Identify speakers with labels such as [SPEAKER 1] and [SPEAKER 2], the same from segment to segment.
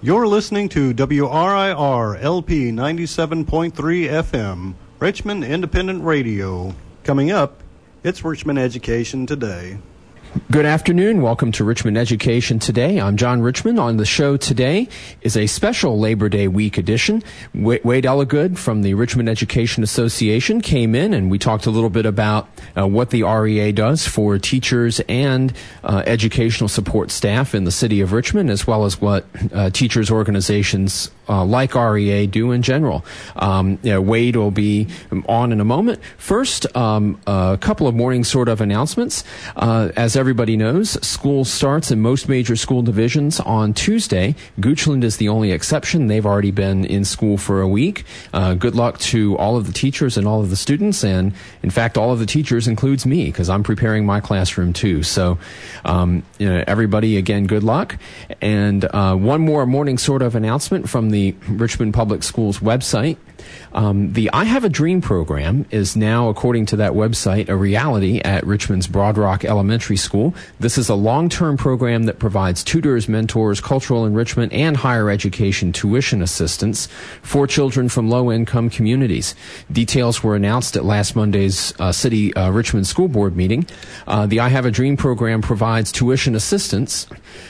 [SPEAKER 1] You're listening to WRIR LP 97.3 FM, Richmond Independent Radio. Coming up, it's Richmond Education Today.
[SPEAKER 2] Good afternoon. Welcome to Richmond Education Today. I'm John Richmond. On the show today is a special Labor Day week edition. Wade Elligood from the Richmond Education Association came in and we talked a little bit about what the REA does for teachers and educational support staff in the city of Richmond, as well as what teachers organizations like REA do in general. Wade will be on in a moment. First, a couple of morning sort of announcements. As everybody knows, school starts in most major school divisions on Tuesday. Goochland is the only exception. They've already been in school for a week. Good luck to all of the teachers and all of the students, and in fact, all of the teachers includes me, because I'm preparing my classroom too. So, everybody, again, good luck. And one more morning sort of announcement from the Richmond Public Schools website. The I Have a Dream program is now, according to that website, a reality at Richmond's Broad Rock Elementary School. This is a long-term program that provides tutors, mentors, cultural enrichment, and higher education tuition assistance for children from low-income communities. Details were announced at last Monday's City Richmond School Board meeting. The I Have a Dream program provides tuition assistance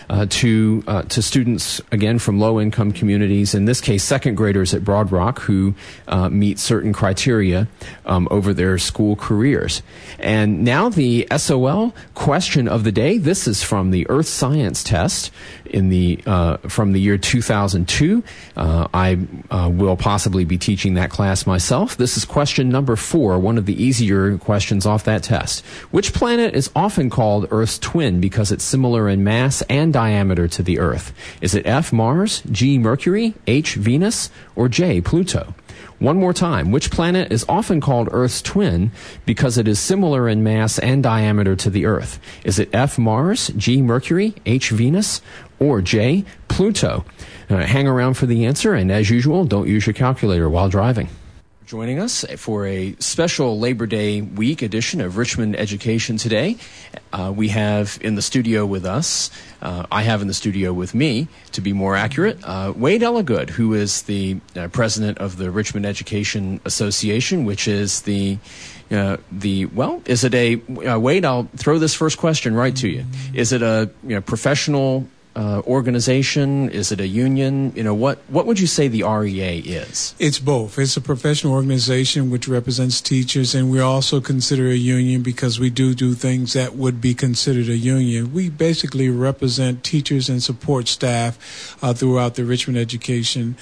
[SPEAKER 2] to students, again, from low-income communities, in this case, second graders at Broad Rock, who meet certain criteria over their school careers. And now the SOL question of the day. This is from the Earth Science test in the from the year 2002. I will possibly be teaching that class myself. This is question number 4, one of the easier questions off that test. Which planet is often called Earth's twin because it's similar in mass and diameter to the Earth? Is it F, Mars, G, Mercury, H, Venus, or J, Pluto? One more time. Which planet is often called Earth's twin because it is similar in mass and diameter to the Earth? Is it F, Mars, G, Mercury, H, Venus, or J, Pluto? Hang around for the answer, and as usual, don't use your calculator while driving. Joining us for a special Labor Day week edition of Richmond Education Today. We have in the studio with us, I have in the studio with me, to be more accurate, Wade Elligood, who is the president of the Richmond Education Association, which is is it a, Wade, I'll throw this first question right to you. Is it a professional organization? Is it a union? What would you say the REA is?
[SPEAKER 3] It's both. It's a professional organization which represents teachers, and we also consider a union because we do things that would be considered a union. We basically represent teachers and support staff throughout the Richmond education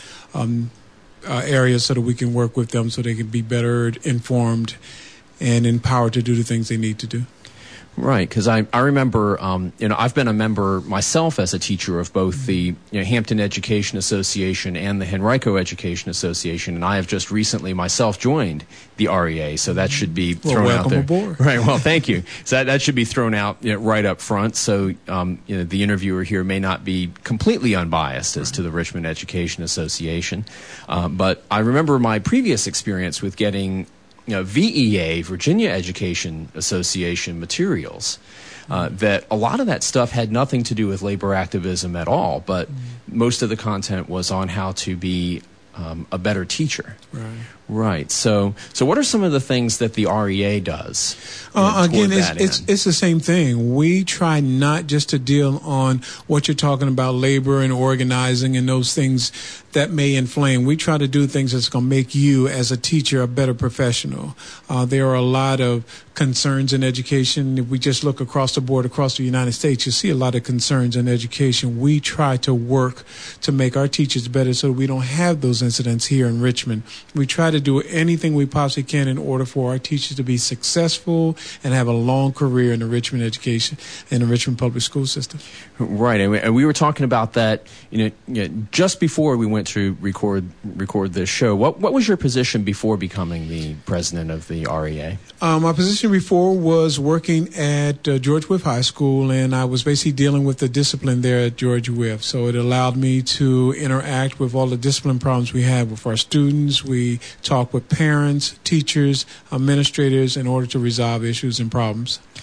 [SPEAKER 3] area so that we can work with them so they can be better informed and empowered to do the things they need to do.
[SPEAKER 2] Right, because I remember, I've been a member myself as a teacher of both the Hampton Education Association and the Henrico Education Association, and I have just recently myself joined the REA, so that should be thrown out there.
[SPEAKER 3] Welcome aboard.
[SPEAKER 2] Right, well, thank you. So that should be thrown out right up front, so the interviewer here may not be completely unbiased as to the Richmond Education Association. But I remember my previous experience with getting VEA, Virginia Education Association materials, that a lot of that stuff had nothing to do with labor activism at all, but most of the content was on how to be a better teacher. Right. So what are some of the things that the REA does?
[SPEAKER 3] Again, it's the same thing. We try not just to deal on what you're talking about, labor and organizing and those things that may inflame. We try to do things that's going to make you, as a teacher, a better professional. There are a lot of concerns in education. If we just look across the board, across the United States, you see a lot of concerns in education. We try to work to make our teachers better so that we don't have those incidents here in Richmond. We try to do anything we possibly can in order for our teachers to be successful and have a long career in the Richmond education, in the Richmond public school system.
[SPEAKER 2] Right, and we were talking about that, just before we went to record this show. What was your position before becoming the president of the REA?
[SPEAKER 3] My position before was working at George Wythe High School, and I was basically dealing with the discipline there at George Wythe. So it allowed me to interact with all the discipline problems we have with our students. We talk with parents, teachers, administrators in order to resolve issues and problems.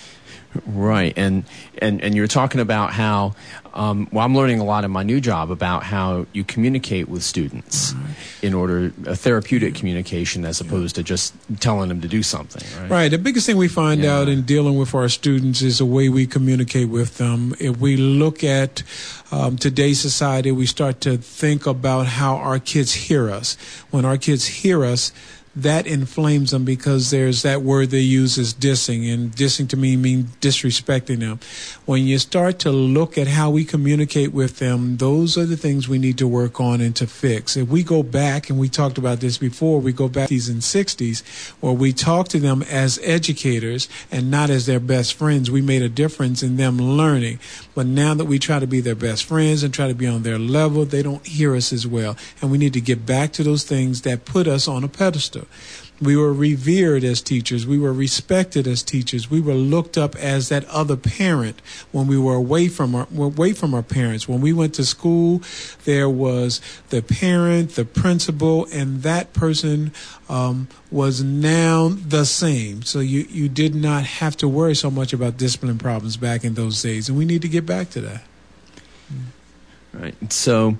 [SPEAKER 2] Right, and you're talking about how, I'm learning a lot in my new job about how you communicate with students in order, a therapeutic communication as opposed to just telling them to do something, right?
[SPEAKER 3] Right, the biggest thing we find out in dealing with our students is the way we communicate with them. If we look at today's society, we start to think about how our kids hear us. When our kids hear us, that inflames them because there's that word they use is dissing, and dissing to me means disrespecting them. When you start to look at how we communicate with them, those are the things we need to work on and to fix. If we go back, and we talked about this before, we go back to the 50s and 60s, where we talk to them as educators and not as their best friends, we made a difference in them learning. But now that we try to be their best friends and try to be on their level, they don't hear us as well. And we need to get back to those things that put us on a pedestal. We were revered as teachers. We were respected as teachers. We were looked up as that other parent when we were away from our parents. When we went to school, there was the parent, the principal, and that person was now the same. So you did not have to worry so much about discipline problems back in those days, and we need to get back to that.
[SPEAKER 2] Right. So,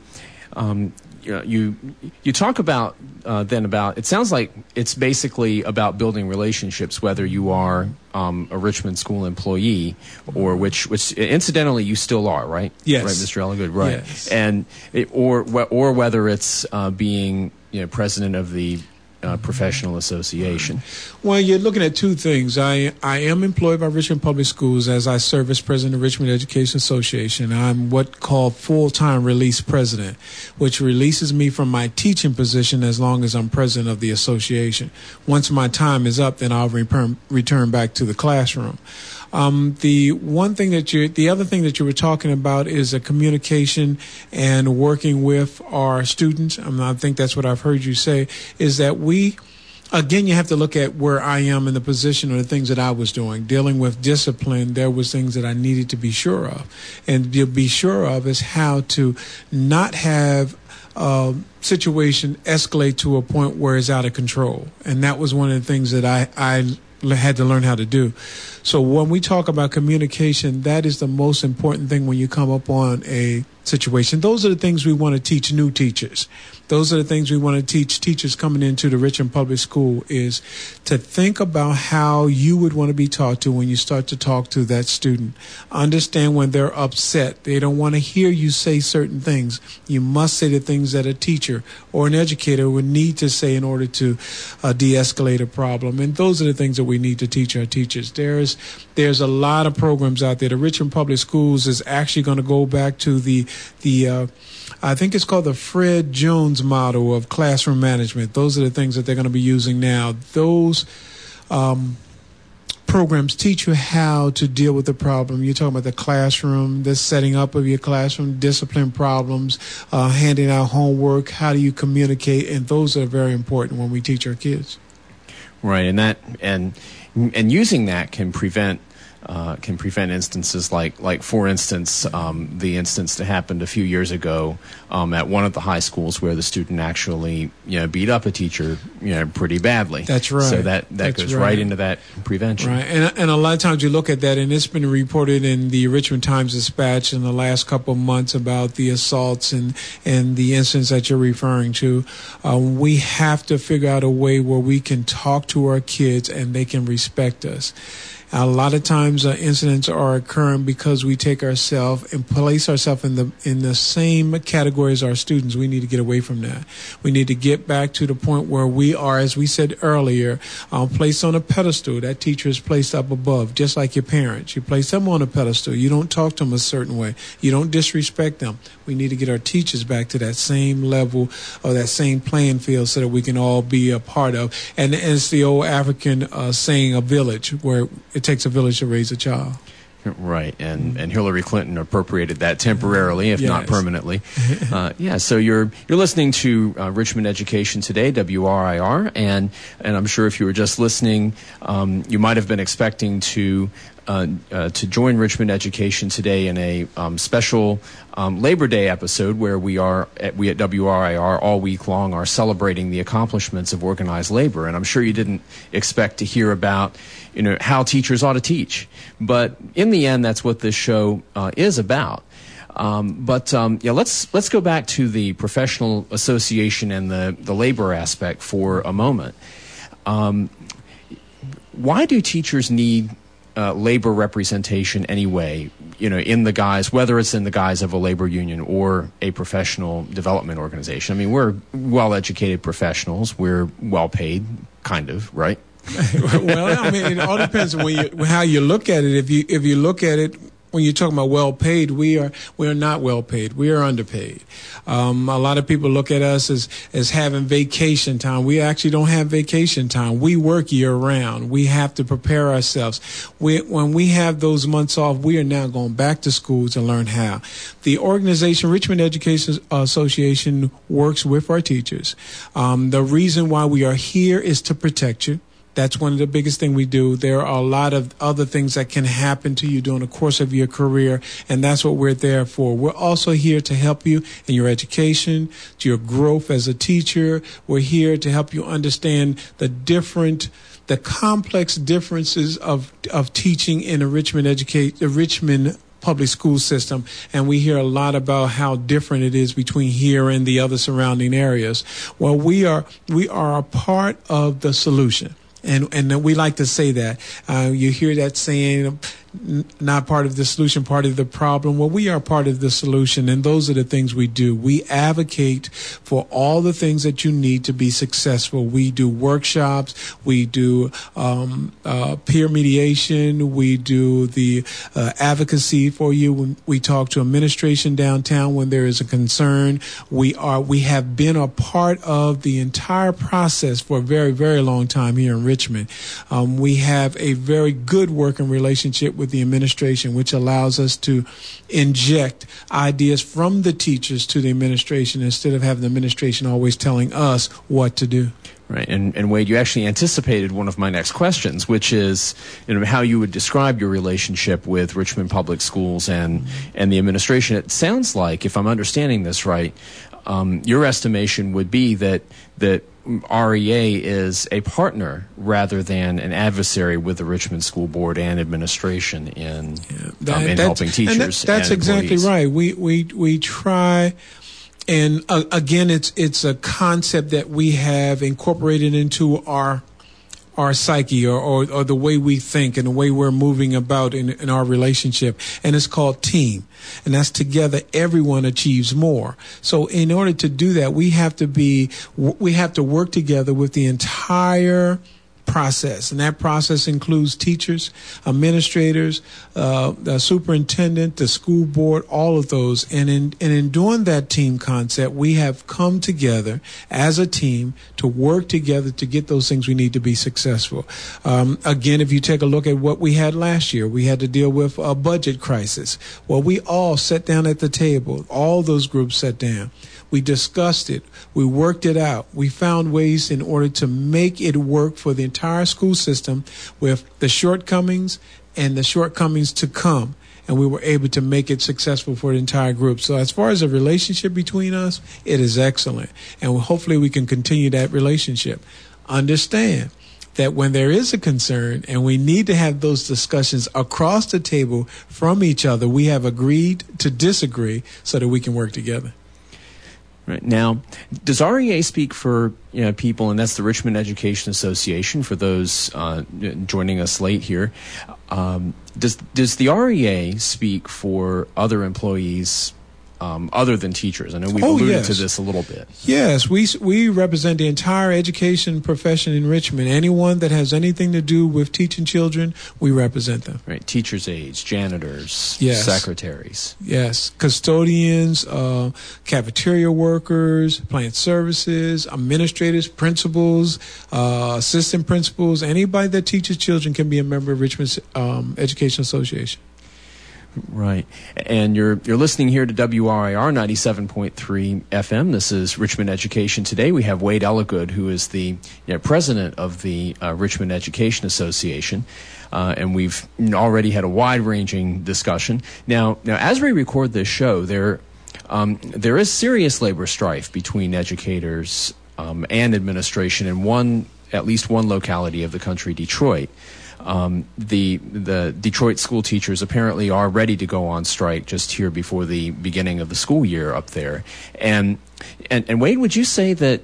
[SPEAKER 2] you talk about then about, it sounds like it's basically about building relationships, whether you are a Richmond School employee or which incidentally you still are, right?
[SPEAKER 3] Yes.
[SPEAKER 2] Right, Mr. Elligood, right?
[SPEAKER 3] Yes.
[SPEAKER 2] And or whether it's being president of the professional association.
[SPEAKER 3] Well, you're looking at two things. I am employed by Richmond Public Schools as I serve as president of Richmond Education Association. I'm what called full-time release president, which releases me from my teaching position as long as I'm president of the association. Once my time is up, then I'll return back to the classroom. The other thing that you were talking about is a communication and working with our students. I think that's what I've heard you say, is that again, you have to look at where I am in the position or the things that I was doing. Dealing with discipline, there was things that I needed to be sure of. And to be sure of is how to not have situation escalate to a point where it's out of control. And that was one of the things that I had to learn how to do. So when we talk about communication, that is the most important thing when you come up on a situation. Those are the things we want to teach new teachers. Those are the things we want to teach teachers coming into the Richmond Public School, is to think about how you would want to be taught to when you start to talk to that student. Understand when they're upset. They don't want to hear you say certain things. You must say the things that a teacher or an educator would need to say in order to de-escalate a problem. And those are the things that we need to teach our teachers. There's a lot of programs out there. The Richmond Public Schools is actually going to go back to the I think it's called the Fred Jones model of classroom management. Those are the things that they're going to be using now. Those programs teach you how to deal with the problem. You're talking about the classroom, the setting up of your classroom, discipline problems, handing out homework, how do you communicate, and those are very important when we teach our kids.
[SPEAKER 2] Right, and using that can prevent instances like for instance, the instance that happened a few years ago at one of the high schools where the student actually beat up a teacher pretty badly.
[SPEAKER 3] That's right.
[SPEAKER 2] So that goes right into that prevention.
[SPEAKER 3] Right, and a lot of times you look at that, and it's been reported in the Richmond Times-Dispatch in the last couple of months about the assaults and the incidents that you're referring to. We have to figure out a way where we can talk to our kids and they can respect us. A lot of times incidents are occurring because we take ourselves and place ourselves in the same category as our students. We need to get away from that. We need to get back to the point where we are, as we said earlier, placed on a pedestal. That teacher is placed up above, just like your parents. You place them on a pedestal. You don't talk to them a certain way. You don't disrespect them. We need to get our teachers back to that same level or that same playing field so that we can all be a part of. And it's the old African saying, a village, where it takes a village to raise a child.
[SPEAKER 2] Right, and Hillary Clinton appropriated that temporarily, if not permanently. So you're listening to Richmond Education Today, WRIR, and I'm sure if you were just listening, you might have been expecting to join Richmond Education Today in a special Labor Day episode where we at WRIR all week long are celebrating the accomplishments of organized labor. And I'm sure you didn't expect to hear about how teachers ought to teach. But in the end, that's what this show is about. Let's go back to the professional association and the labor aspect for a moment. Why do teachers need labor representation anyway, in the guise, whether it's in the guise of a labor union or a professional development organization? I mean, we're well-educated professionals. We're well-paid, kind of, right?
[SPEAKER 3] Well, I mean, it all depends on how you look at it. If you look at it, when you're talking about well-paid, we are not well-paid. We are underpaid. A lot of people look at us as having vacation time. We actually don't have vacation time. We work year-round. We have to prepare ourselves. When we have those months off, we are now going back to school to learn how. The organization, Richmond Education Association, works with our teachers. The reason why we are here is to protect you. That's one of the biggest things we do. There are a lot of other things that can happen to you during the course of your career, and that's what we're there for. We're also here to help you in your education, to your growth as a teacher. We're here to help you understand the complex differences of teaching in the Richmond public school system, and we hear a lot about how different it is between here and the other surrounding areas. Well, we are a part of the solution. And we like to say that. You hear that saying, not part of the solution, part of the problem. Well, we are part of the solution, and those are the things we do. We advocate for all the things that you need to be successful. We do workshops. We do peer mediation. We do the advocacy for you. When we talk to administration downtown when there is a concern. We have been a part of the entire process for a very, very long time here in Richmond. We have a very good working relationship with the administration, which allows us to inject ideas from the teachers to the administration instead of having the administration always telling us what to do.
[SPEAKER 2] Right, and Wade, you actually anticipated one of my next questions, which is how you would describe your relationship with Richmond Public Schools and the administration. It sounds like, if I'm understanding this right, your estimation would be that REA is a partner rather than an adversary with the Richmond School Board and administration in helping teachers.
[SPEAKER 3] That's exactly right. We try. And again, it's a concept that we have incorporated into our psyche or the way we think and the way we're moving about in our relationship. And it's called team. And that's together everyone achieves more. So in order to do that, we have to work together with the entire process, and that process includes teachers, administrators, the superintendent, the school board, all of those. And in doing that team concept, we have come together as a team to work together to get those things we need to be successful. Again, if you take a look at what we had last year, we had to deal with a budget crisis. Well, we all sat down at the table. All those groups sat down. We discussed it. We worked it out. We found ways in order to make it work for the entire school system with the shortcomings and the shortcomings to come. And we were able to make it successful for the entire group. So as far as the relationship between us, it is excellent. And hopefully we can continue that relationship. Understand that when there is a concern and we need to have those discussions across the table from each other, we have agreed to disagree so that we can work together.
[SPEAKER 2] Right. Now, does REA speak for people, and that's the Richmond Education Association, for those joining us late here? Does the REA speak for other employees other than teachers? I know we've alluded to this a little bit.
[SPEAKER 3] Yes, we represent the entire education profession in Richmond. Anyone that has anything to do with teaching children, we represent them.
[SPEAKER 2] Right, teachers' aides, janitors, secretaries.
[SPEAKER 3] Yes, custodians, cafeteria workers, plant services, administrators, principals, assistant principals. Anybody that teaches children can be a member of Richmond Education Association.
[SPEAKER 2] Right. And you're listening here to WRIR 97.3 FM. This is Richmond Education Today. We have Wade Elligood, who is the president of the Richmond Education Association. And we've already had a wide-ranging discussion. Now, as we record this show, there is serious labor strife between educators and administration in at least one locality of the country, Detroit. The Detroit school teachers apparently are ready to go on strike just here before the beginning of the school year up there. And Wade, would you say that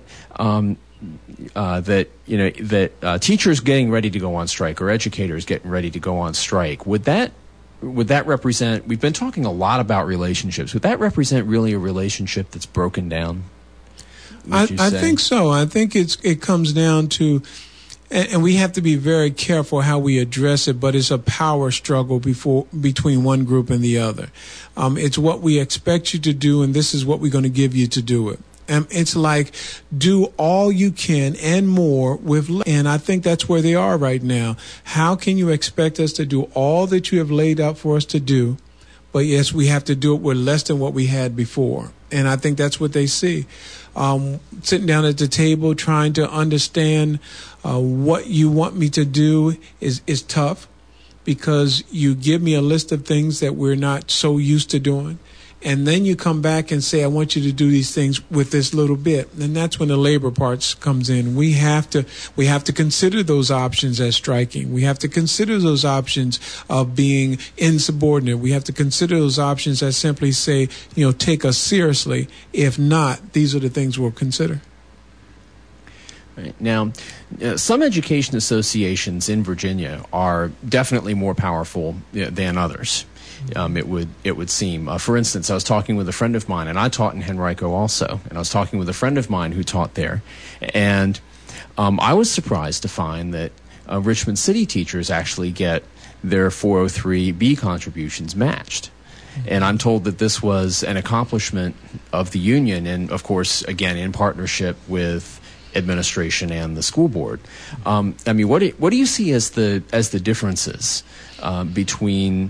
[SPEAKER 2] teachers getting ready to go on strike or educators getting ready to go on strike, would that represent? We've been talking a lot about relationships. Would that represent really a relationship that's broken down?
[SPEAKER 3] I think so. I think it comes down to. And we have to be very careful how we address it, but it's a power struggle between one group and the other. It's what we expect you to do, and this is what we're going to give you to do it. And it's like, do all you can and more with less. And I think that's where they are right now. How can you expect us to do all that you have laid out for us to do? But yes, we have to do it with less than what we had before. And I think that's what they see. Sitting down at the table, trying to understand what you want me to do is tough, because you give me a list of things that we're not so used to doing. And then you come back and say, I want you to do these things with this little bit. And that's when the labor parts comes in. We have to consider those options as striking. We have to consider those options of being insubordinate. We have to consider those options as simply say, take us seriously. If not, these are the things we'll consider.
[SPEAKER 2] Right. Now, some education associations in Virginia are definitely more powerful than others. It would seem. For instance, I was talking with a friend of mine, and I taught in Henrico also, and I was talking with a friend of mine who taught there, and I was surprised to find that Richmond City teachers actually get their 403B contributions matched. And I'm told that this was an accomplishment of the union, and of course, again, in partnership with administration and the school board. What do you see as the differences between?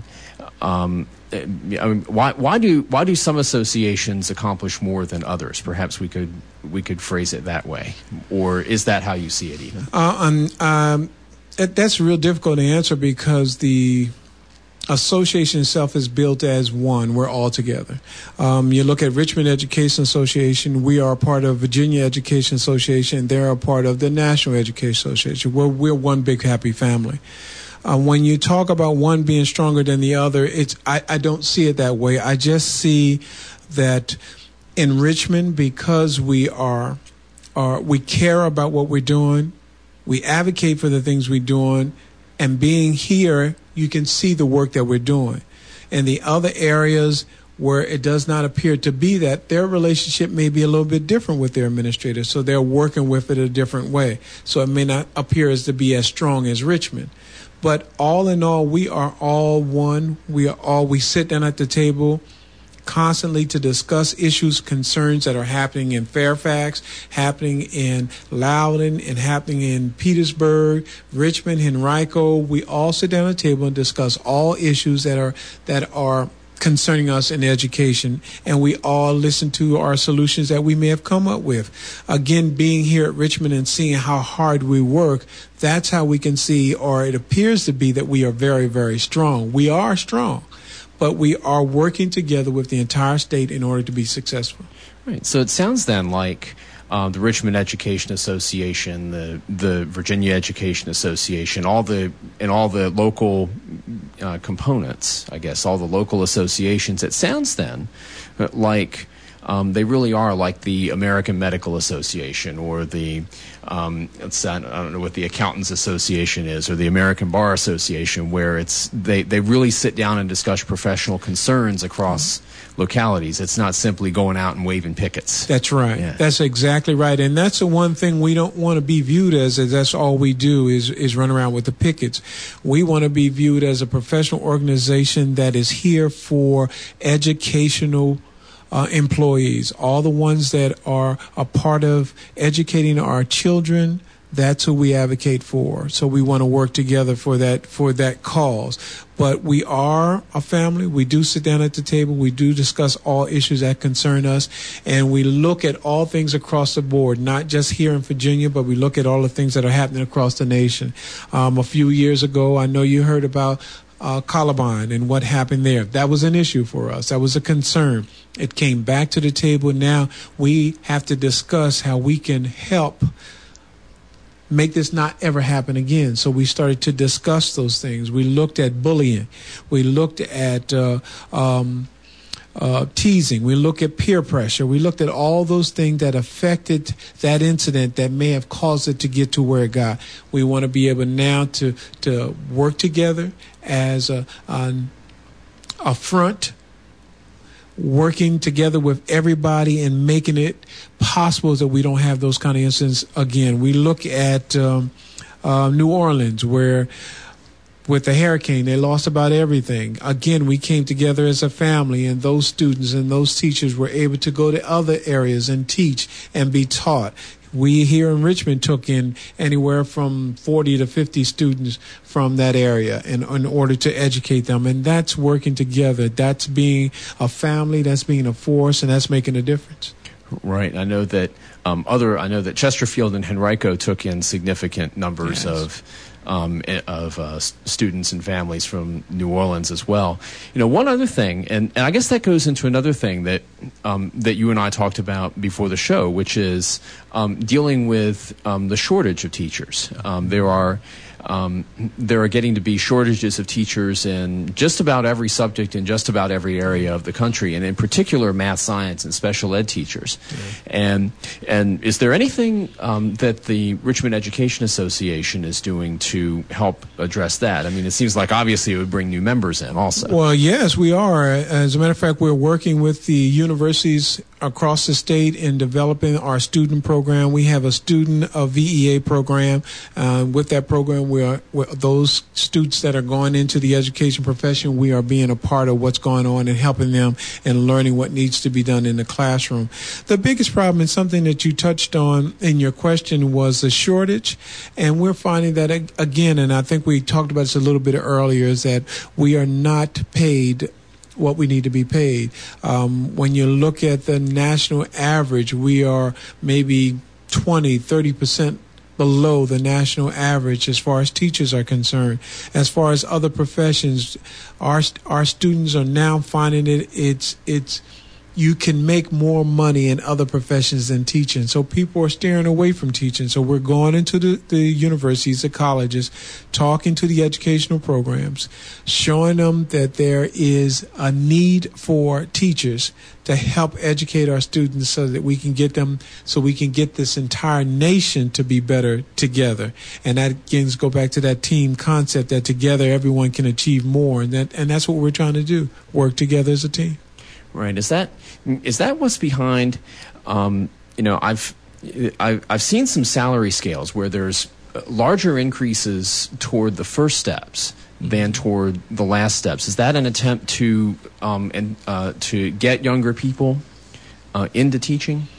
[SPEAKER 2] Why do some associations accomplish more than others? Perhaps we could phrase it that way, or is that how you see it even?
[SPEAKER 3] That's real difficult to answer, because the association itself is built as one. We're all together. You look at Richmond Education Association. We are a part of Virginia Education Association. They're a part of the National Education Association. We're one big happy family. When you talk about one being stronger than the other, I don't see it that way. I just see that in Richmond, because we care about what we're doing, we advocate for the things we're doing, and being here, you can see the work that we're doing. In the other areas where it does not appear to be that, their relationship may be a little bit different with their administrators, so they're working with it a different way. So it may not appear as to be as strong as Richmond. But all in all, we are all one. We sit down at the table constantly to discuss issues, concerns that are happening in Fairfax, happening in Loudoun, and happening in Petersburg, Richmond, Henrico. We all sit down at the table and discuss all issues that are concerning us in education, and we all listen to our solutions that we may have come up with. Again, being here at Richmond and seeing how hard we work, that's how we can see, or it appears to be, that we are very, very strong. We are strong, but we are working together with the entire state in order to be successful.
[SPEAKER 2] Right. So it sounds then like the Richmond Education Association, the Virginia Education Association, all the local components, I guess, all the local associations. It sounds then like they really are like the American Medical Association, or the I don't know what the Accountants Association is, or the American Bar Association, where they really sit down and discuss professional concerns across localities. It's not simply going out and waving pickets.
[SPEAKER 3] That's right. Yeah. That's exactly right. And that's the one thing we don't want to be viewed as that's all we do is run around with the pickets. We want to be viewed as a professional organization that is here for educational employees, all the ones that are a part of educating our children, that's who we advocate for. So we want to work together for that cause. But we are a family. We do sit down at the table. We do discuss all issues that concern us. And we look at all things across the board, not just here in Virginia, but we look at all the things that are happening across the nation. A few years ago, I know you heard about Columbine and what happened there. That was an issue for us. That was a concern. It came back to the table. Now we have to discuss how we can help make this not ever happen again. So we started to discuss those things. We looked at bullying. We looked at teasing. We looked at peer pressure. We looked at all those things that affected that incident that may have caused it to get to where it got. We want to be able now to work together as a front, working together with everybody and making it possible that we don't have those kind of incidents again. We look at New Orleans, where with the hurricane, they lost about everything. Again, we came together as a family, and those students and those teachers were able to go to other areas and teach and be taught. We here in Richmond took in anywhere from 40 to 50 students from that area in order to educate them. And that's working together. That's being a family, that's being a force, and that's making a difference.
[SPEAKER 2] Right. I know that Chesterfield and Henrico took in significant numbers of students and families from New Orleans as well. You know, one other thing, and I guess that goes into another thing that you and I talked about before the show, which is dealing with the shortage of teachers. There are getting to be shortages of teachers in just about every subject in just about every area of the country, and in particular math, science, and special ed teachers. Mm-hmm. And is there anything that the Richmond Education Association is doing to help address that? I mean, it seems like obviously it would bring new members in also.
[SPEAKER 3] Well, yes, we are. As a matter of fact, we're working with the universities across the state in developing our student program. We have a student VEA program. With that program, those students that are going into the education profession, we are being a part of what's going on and helping them and learning what needs to be done in the classroom. The biggest problem, and something that you touched on in your question, was the shortage. And we're finding that, again, and I think we talked about this a little bit earlier, is that we are not paid what we need to be paid. When you look at the national average, we are maybe 20-30% below the national average as far as teachers are concerned. As far as other professions, our students are now finding it's you can make more money in other professions than teaching. So people are steering away from teaching. So we're going into the universities, the colleges, talking to the educational programs, showing them that there is a need for teachers to help educate our students so that we can get them, so we can get this entire nation to be better together. And that again go back to that team concept, that together everyone can achieve more. And that's what we're trying to do, work together as a team.
[SPEAKER 2] Right. Is that what's behind? I've seen some salary scales where there's larger increases toward the first steps than toward the last steps. Is that an attempt to get younger people into teaching?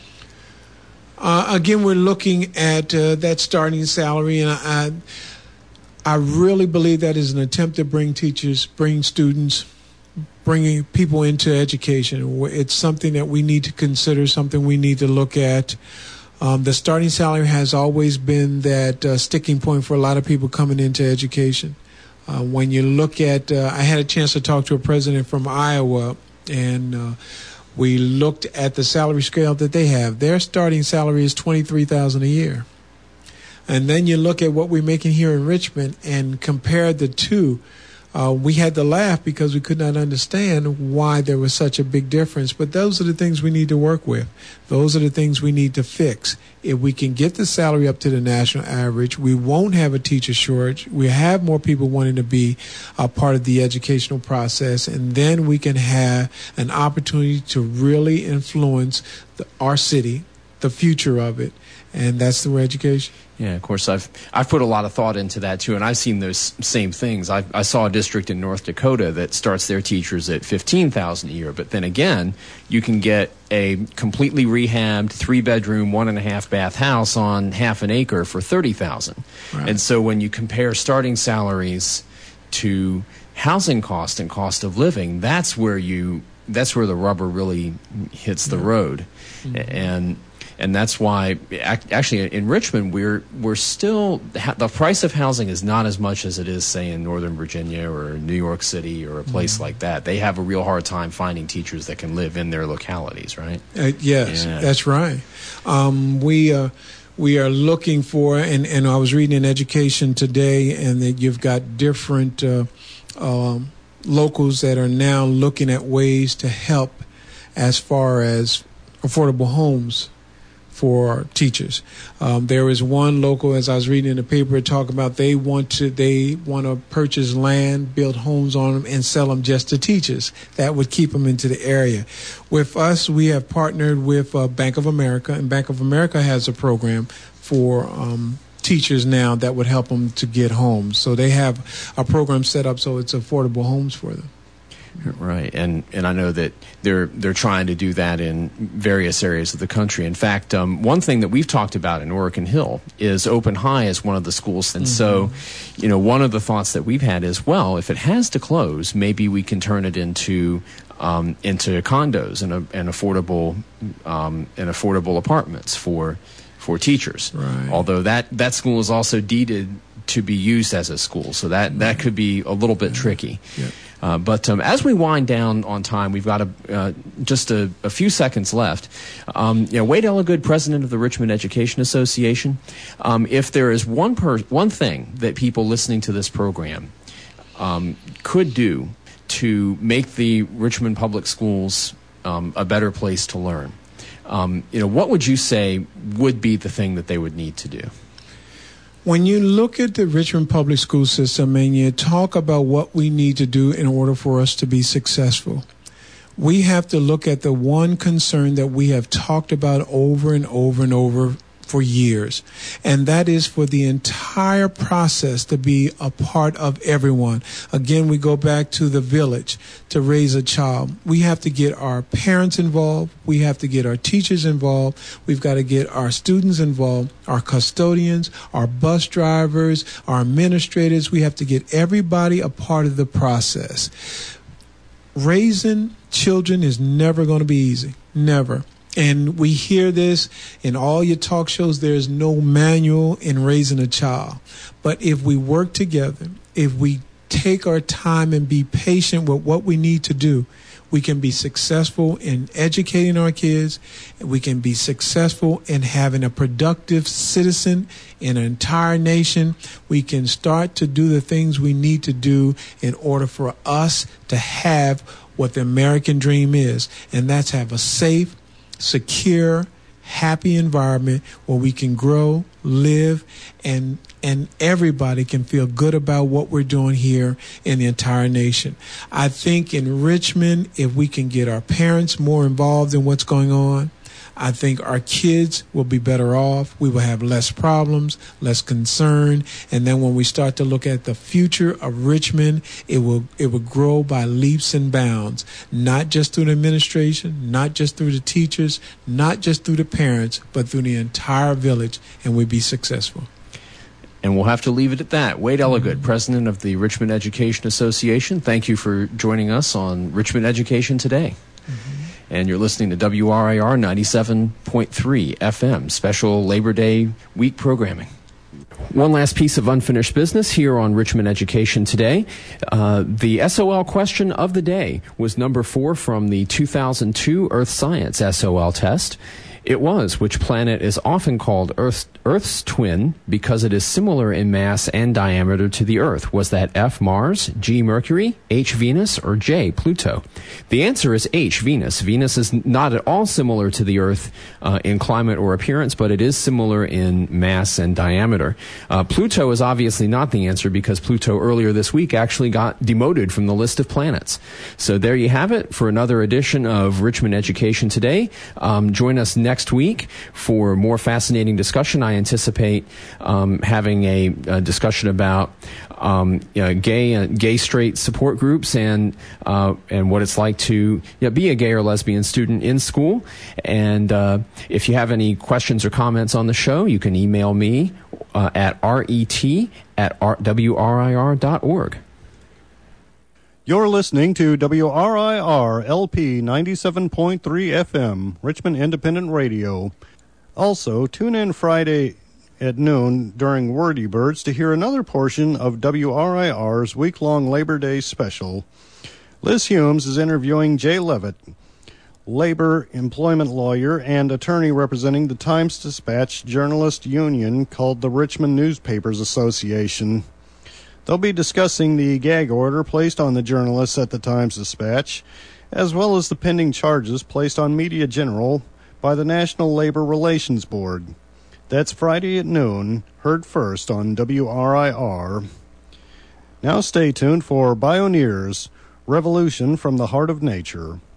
[SPEAKER 3] Again, we're looking at that starting salary, and I really believe that is an attempt to bring teachers, bring students, bringing people into education. It's something that we need to consider, something we need to look at. The starting salary has always been that sticking point for a lot of people coming into education. When you look at, I had a chance to talk to a president from Iowa, and we looked at the salary scale that they have. Their starting salary is $23,000 a year. And then you look at what we're making here in Richmond and compare the two. We had to laugh because we could not understand why there was such a big difference. But those are the things we need to work with. Those are the things we need to fix. If we can get the salary up to the national average, we won't have a teacher shortage. We have more people wanting to be a part of the educational process. And then we can have an opportunity to really influence our city, the future of it. And that's the way education.
[SPEAKER 2] Yeah, of course, I've put a lot of thought into that too, and I've seen those same things. I saw a district in North Dakota that starts their teachers at $15,000 a year, but then again, you can get a completely rehabbed 3-bedroom, 1.5-bath house on half an acre for $30,000. Right. And so when you compare starting salaries to housing cost and cost of living, that's where the rubber really hits the road. Mm-hmm. And that's why, actually, in Richmond, we're still, the price of housing is not as much as it is, say, in Northern Virginia or New York City or a place like that. They have a real hard time finding teachers that can live in their localities, right?
[SPEAKER 3] Yes, yeah. That's right. We are looking for, and I was reading in Education Today, and that you've got different locals that are now looking at ways to help as far as affordable homes for teachers. There is one local, as I was reading in the paper, talk about they want to purchase land, build homes on them, and sell them just to teachers. That would keep them into the area. With us, we have partnered with Bank of America, and Bank of America has a program for teachers now that would help them to get homes. So they have a program set up so it's affordable homes for them.
[SPEAKER 2] Right, and I know that they're trying to do that in various areas of the country. In fact, one thing that we've talked about in Oregon Hill is Open High as one of the schools, and so, one of the thoughts that we've had is, well, if it has to close, maybe we can turn it into condos and affordable apartments for teachers.
[SPEAKER 3] Right.
[SPEAKER 2] Although that school is also deeded to be used as a school, so that could be a little bit tricky.
[SPEAKER 3] Yeah.
[SPEAKER 2] But as we wind down on time, we've got just a few seconds left. Wade Elligood, president of the Richmond Education Association. If there is one thing that people listening to this program could do to make the Richmond Public Schools a better place to learn, what would you say would be the thing that they would need to do?
[SPEAKER 3] When you look at the Richmond Public School System and you talk about what we need to do in order for us to be successful, we have to look at the one concern that we have talked about over and over and over for years, and that is for the entire process to be a part of everyone. Again, we go back to the village to raise a child. We have to get our parents involved. We have to get our teachers involved. We've got to get our students involved, our custodians, our bus drivers, our administrators. We have to get everybody a part of the process. Raising children is never going to be easy. Never. And we hear this in all your talk shows. There's no manual in raising a child. But if we work together, if we take our time and be patient with what we need to do, we can be successful in educating our kids. We can be successful in having a productive citizen in an entire nation. We can start to do the things we need to do in order for us to have what the American dream is. And that's have a safe, secure, happy environment where we can grow, live, and everybody can feel good about what we're doing here in the entire nation. I think in Richmond, if we can get our parents more involved in what's going on, I think our kids will be better off. We will have less problems, less concern. And then when we start to look at the future of Richmond, it will grow by leaps and bounds, not just through the administration, not just through the teachers, not just through the parents, but through the entire village, and we'll be successful.
[SPEAKER 2] And we'll have to leave it at that. Wade Elligood, president of the Richmond Education Association, thank you for joining us on Richmond Education Today. And you're listening to WRIR 97.3 FM, special Labor Day week programming. One last piece of unfinished business here on Richmond Education Today. The SOL question of the day was number 4 from the 2002 Earth Science SOL test. It was, which planet is often called Earth's twin because it is similar in mass and diameter to the Earth? Was that F, Mars, G, Mercury, H, Venus, or J, Pluto? The answer is H, Venus. Venus is not at all similar to the Earth in climate or appearance, but it is similar in mass and diameter. Pluto is obviously not the answer because Pluto earlier this week actually got demoted from the list of planets. So there you have it for another edition of Richmond Education Today. Join us next next week for more fascinating discussion. I anticipate having a discussion about gay straight support groups and what it's like to be a gay or lesbian student in school. And if you have any questions or comments on the show, you can email me at ret@wrir.org.
[SPEAKER 1] You're listening to WRIR LP 97.3 FM, Richmond Independent Radio. Also, tune in Friday at noon during Wordy Birds to hear another portion of WRIR's week-long Labor Day special. Liz Humes is interviewing Jay Levitt, labor employment lawyer and attorney representing the Times-Dispatch journalist union called the Richmond Newspapers Association. They'll be discussing the gag order placed on the journalists at the Times-Dispatch, as well as the pending charges placed on Media General by the National Labor Relations Board. That's Friday at noon, heard first on WRIR. Now stay tuned for Bioneers, Revolution from the Heart of Nature.